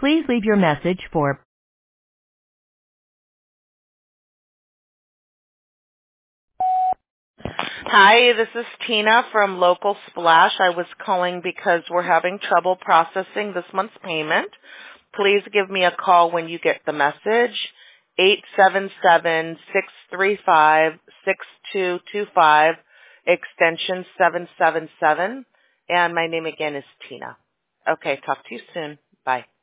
Please leave your message for Hi, this is Tina from Local Splash. I was calling because we're having trouble processing this month's payment. Please give me a call when you get the message, 877-635-6225, extension 777, and my name again is Tina. Okay, talk to you soon. Bye.